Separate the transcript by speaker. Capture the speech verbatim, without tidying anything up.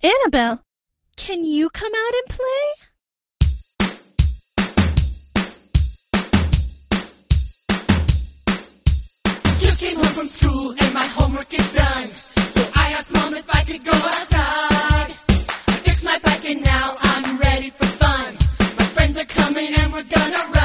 Speaker 1: Annabelle, can you come out and play?
Speaker 2: Just came home from school and my homework is done. So I asked Mom if I could go outside. I fixed my bike and now I'm ready for fun. My friends are coming and we're gonna ride.